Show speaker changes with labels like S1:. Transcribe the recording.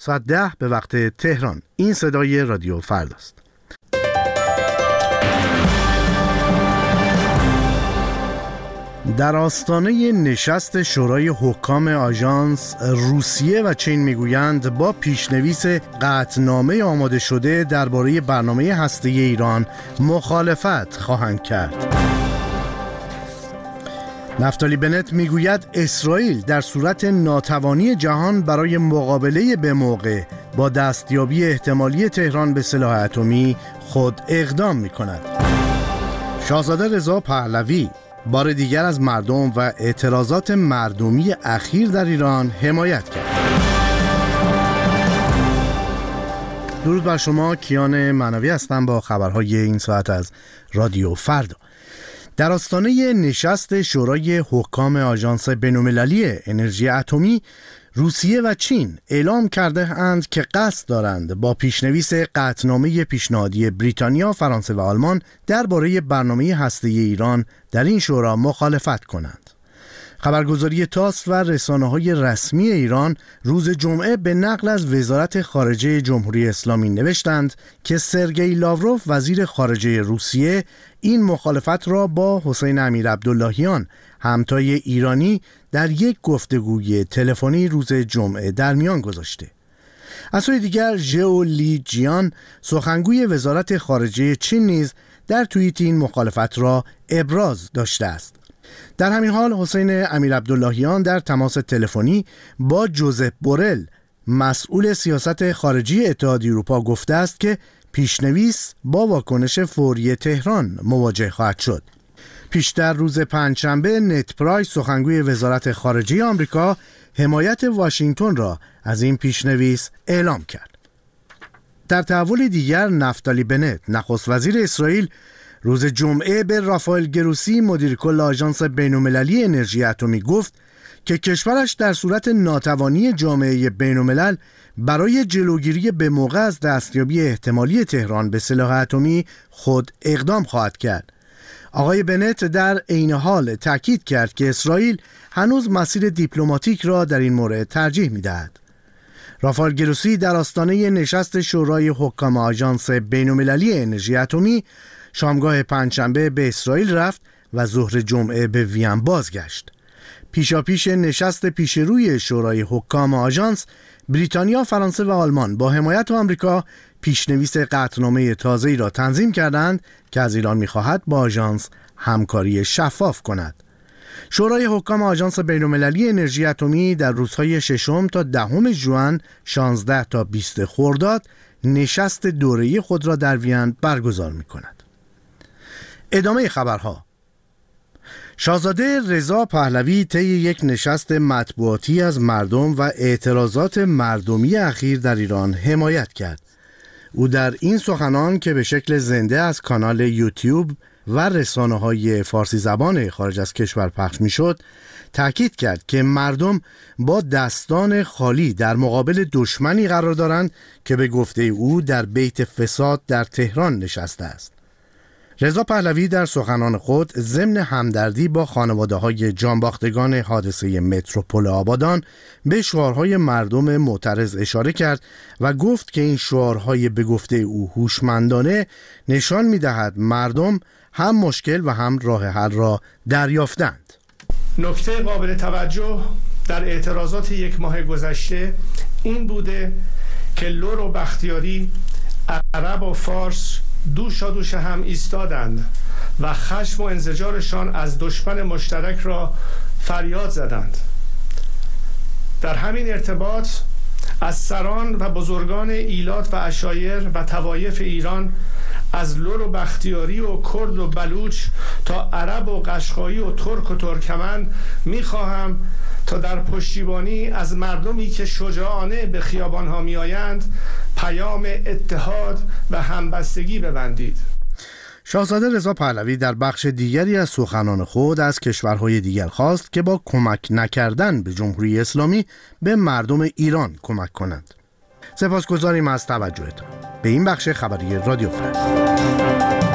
S1: ساعت 10 به وقت تهران. این صدای رادیو فرداست. در آستانه نشست شورای حکام آژانس، روسیه و چین میگویند با پیشنویس قطعنامه آماده شده درباره برنامه هسته‌ای ایران مخالفت خواهند کرد. نفتالی بنت میگوید اسرائیل در صورت ناتوانی جهان برای مقابله به موقع با دستیابی احتمالی تهران به سلاح اتمی خود اقدام میکند. شاهزاده رضا پهلوی بار دیگر از مردم و اعتراضات مردمی اخیر در ایران حمایت کرد. درود بر شما، کیان معنوی هستم با خبرهای این ساعت از رادیو فردا. در آستانه نشست شورای حکام آژانس بین‌المللی انرژی اتمی، روسیه و چین اعلام کرده اند که قصد دارند با پیشنویس قطعنامه پیشنهادی بریتانیا، فرانسه و آلمان درباره برنامه هسته‌ای ایران در این شورا مخالفت کنند. خبرگزاری تاس و رسانه‌های رسمی ایران روز جمعه به نقل از وزارت خارجه جمهوری اسلامی نوشتند که سرگئی لاوروف وزیر خارجه روسیه این مخالفت را با حسین امیرعبداللهیان همتای ایرانی در یک گفتگوی تلفنی روز جمعه در میان گذاشته. از سوی دیگر ژئو لی جیان سخنگوی وزارت خارجه چین نیز در توییت این مخالفت را ابراز داشته است. در همین حال حسین امیرعبداللهیان در تماس تلفنی با جوزپ بورل مسئول سیاست خارجی اتحادیه اروپا گفته است که پیشنویس با واکنش فوری تهران مواجه خواهد شد. پیشتر روز پنجشنبه نت پرایس سخنگوی وزارت خارجه آمریکا حمایت واشنگتن را از این پیشنویس اعلام کرد. در تحول دیگر نفتالی بنت نخست وزیر اسرائیل روز جمعه به رافائل گروسی مدیر کل آژانس بین‌المللی انرژی اتمی گفت که کشورش در صورت ناتوانی جامعه بین‌الملل برای جلوگیری به موقع از دستیابی احتمالی تهران به سلاح اتمی خود اقدام خواهد کرد. آقای بنت در عین حال تاکید کرد که اسرائیل هنوز مسیر دیپلماتیک را در این مورد ترجیح می‌دهد. رافائل گروسی در آستانه نشست شورای حکام آژانس بین‌المللی انرژی اتمی شامگاه پنجشنبه به اسرائیل رفت و ظهر جمعه به وین بازگشت. پیشاپیش نشست پیشروی شورای حکام آژانس، بریتانیا، فرانسه و آلمان با حمایت آمریکا پیشنویس قطعنامه تازه‌ای را تنظیم کردند که از ایران می‌خواهد با آژانس همکاری شفاف کند. شورای حکام آژانس بین‌المللی انرژی اتمی در روزهای 6 تا 10 ژوئن 16 تا 20 خرداد نشست دوره‌ای خود را در وین برگزار می‌کند. ادامه خبرها. شاهزاده رضا پهلوی طی یک نشست مطبوعاتی از مردم و اعتراضات مردمی اخیر در ایران حمایت کرد. او در این سخنان که به شکل زنده از کانال یوتیوب و رسانه‌های فارسی زبان خارج از کشور پخش می‌شد، تاکید کرد که مردم با دستان خالی در مقابل دشمنی قرار دارند که به گفته او در بیت فساد در تهران نشسته است. رضا پهلوی در سخنان خود ضمن همدردی با خانواده‌های جانباختگان حادثه متروپول آبادان به شعارهای مردم معترض اشاره کرد و گفت که این شعارهای به گفته او هوشمندانه نشان می‌دهد مردم هم مشکل و هم راه حل را دریافتند.
S2: نکته قابل توجه در اعتراضات یک ماه گذشته این بوده که لور و بختیاری، عرب و فارس دوش هم ایستادند و خشم و انزجارشان از دشمن مشترک را فریاد زدند. در همین ارتباط از سران و بزرگان ایلات و عشایر و طوایف ایران، از لور و بختیاری و کرد و بلوچ تا عرب و قشقایی و ترک و ترکمن می‌خواهم تا در پشتیبانی از مردمی که شجاعانه به خیابان‌ها می‌آیند پیام اتحاد و همبستگی ببندید.
S1: شاهزاده رضا پهلوی در بخش دیگری از سخنان خود از کشورهای دیگر خواست که با کمک نکردن به جمهوری اسلامی به مردم ایران کمک کنند. سپاسگزاریم از توجهتان به این بخش خبری رادیو فردا.